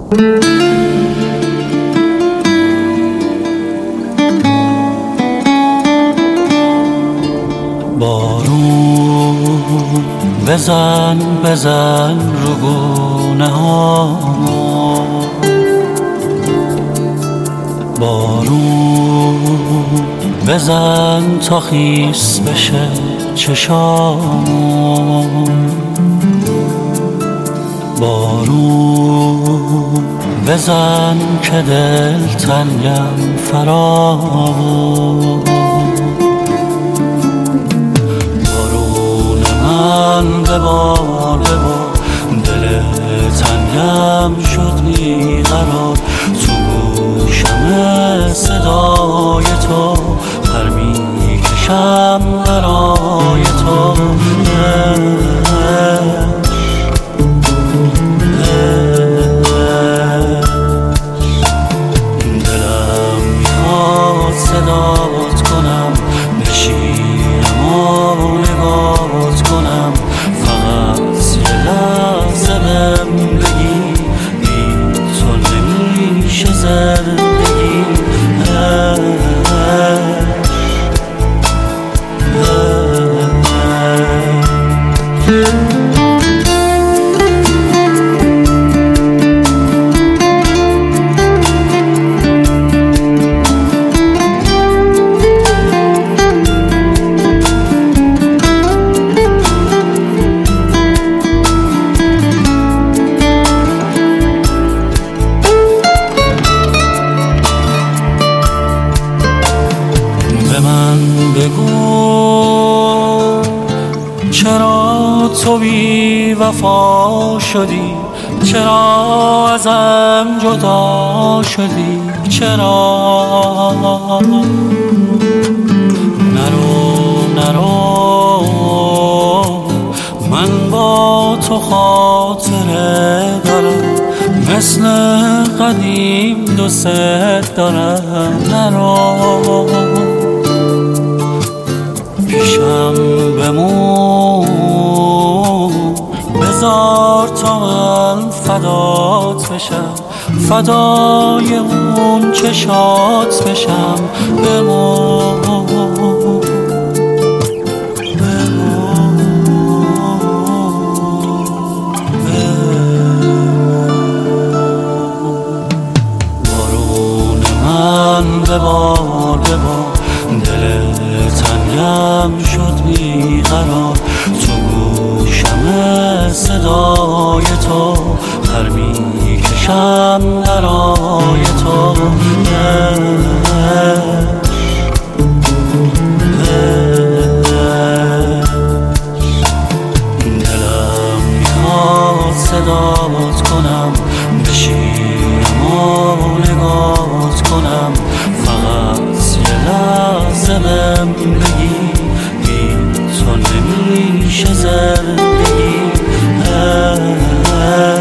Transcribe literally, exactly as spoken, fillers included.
بارون بزن بزن رو گونه ها، بارون بزن تا خیس بشه چشام، بارون بزن که دل تنگم فراق، بارون من ببار ببار دل تنگم شد بیقرار، تو گوشم صدای تو پر میکشم برای تو، دلم میخواد صدات کنم بشینم و نگات کنم، فقط یه لحظه بهم بگی بی تو نمیشه زندگی. به من بگو چرا تو بی وفا شدی، چرا ازم جدا شدی، چرا نرو نرو من با تو خاطره دارم، مثل قدیم دوست دارم، نرو پیشم بمون بذار تا من فدات بشم، فدای اون چشات بشم، بمون بمون بارون من ببار ببار دل تنگم شد بیقرار، تو گوشم صدای تو پر میکشم برای تو، دلم میخواد صدات کنم بشینم و نگات کنم، فقط یه لحظه بهم بگی بی تو نمیشه زندگی.